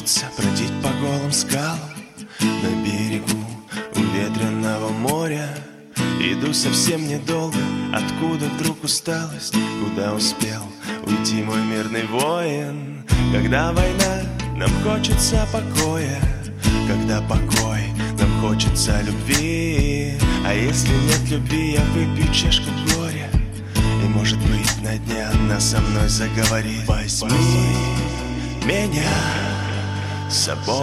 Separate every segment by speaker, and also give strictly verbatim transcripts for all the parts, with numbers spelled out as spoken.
Speaker 1: хочется бродить по голым скалам на берегу у ветреного моря. Иду совсем недолго, откуда вдруг усталость? Куда успел уйти мой мирный воин? Когда война, нам хочется покоя. Когда покой, нам хочется любви. А если нет любви, я выпью чашку горя, и, может быть, на дне она со мной заговорит. Возьми меня с собой,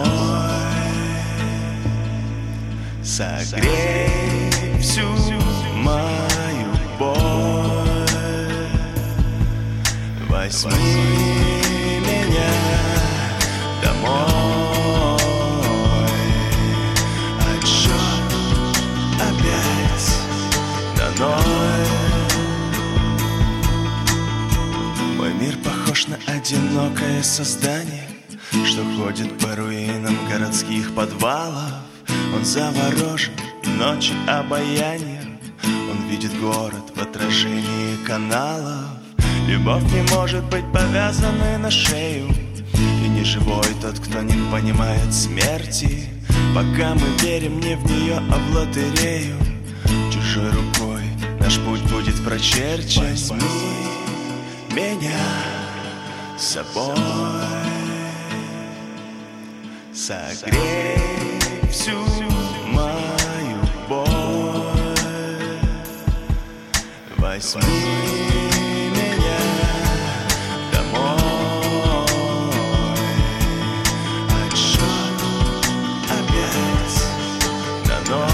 Speaker 1: согрей всю мою боль. Возьми меня домой. Отсчет опять на ноль. Мой мир похож на одинокое создание, что ходит по руинам городских подвалов. Он заворожен ночи обаянием, он видит город в отражении каналов. Любовь не может быть повязанной на шею, и не живой тот, кто не понимает смерти. Пока мы верим не в нее, а в лотерею, чужой рукой наш путь будет прочерчен. Возьми меня с собой, согрей всю мою боль. Возьми меня домой. Отсчет опять на ноль.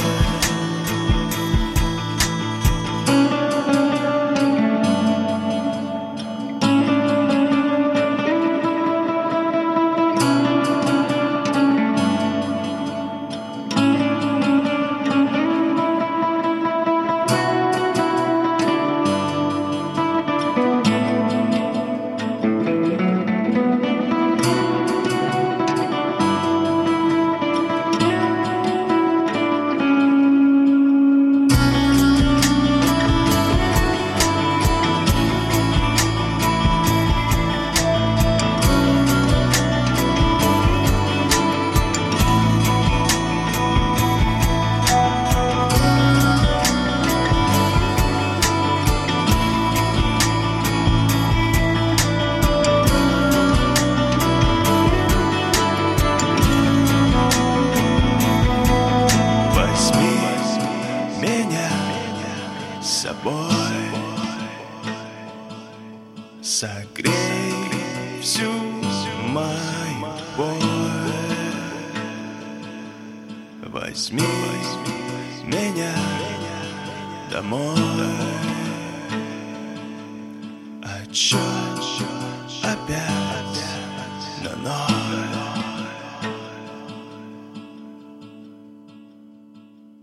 Speaker 1: С собой, согрей всю мою боль. Возьми меня домой. Отсчет